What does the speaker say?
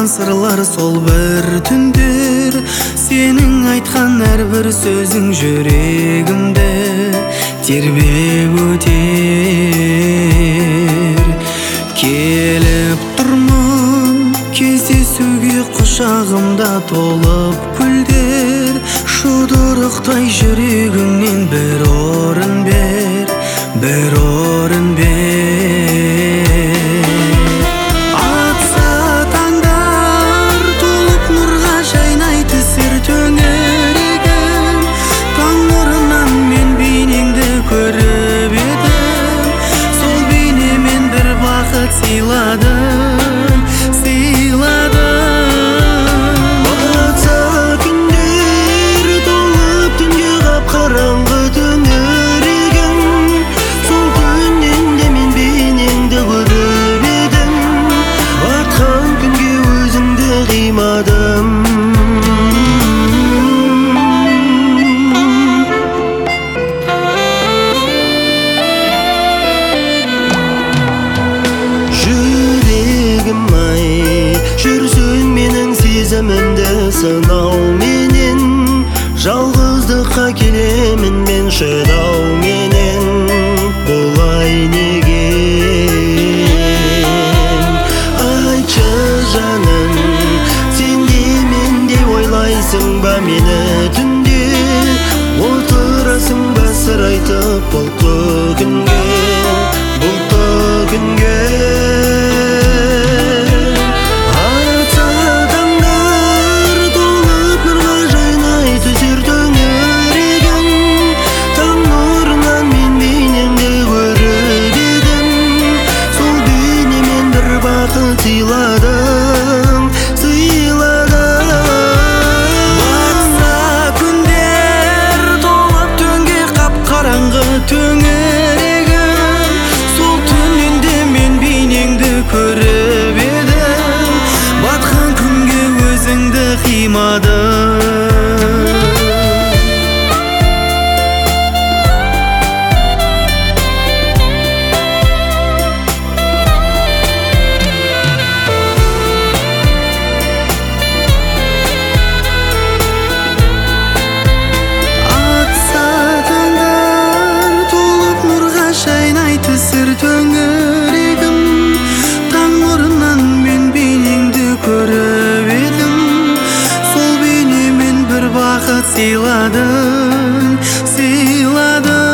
сыралған сырлар сол бір түндер. Сенің айтқан әрбір сөзің жүрегімді тербеп өтер. Келіп тұрмын кездесуге, құшағымда толып гүлдер. Жұдырықтай жүрегіңнен бір орын бер, бір орын бер. Атса таңдар толып нұрға жайнай түсер төңірегім. Таң нұрынан мен бейнеңді көріп едім, сол бейнемен бір бақыт сыйладым, сыйладым. Қараңғы төңірегім, сол күннен де мен бейнеңді көріп едім. Батқан күнге өзіңді қимадым. Жүрегім ай, жүрсің менің сезімімді сынауменен. Жалғыздыққа келемін мен шыдауменен. Бұлай неге? Айтшы жаным, сен де мендей ойлайсың ба мені түнде? Отырасың ба сыр айтып бұлтты күнге, бұлтты күнге? Сыйладым, сыйладым. Батса күндер толып түнге, қап-қараңғы төңірегім. Сол түнінде мен бейнеңді көріп едім, батқан күнге өзіңді қимадым. Түсір төңірегім, таң нұрынан мен бейнеңді көріп едім, сол бейнемен бір бақыт сыйладың, сыйладың.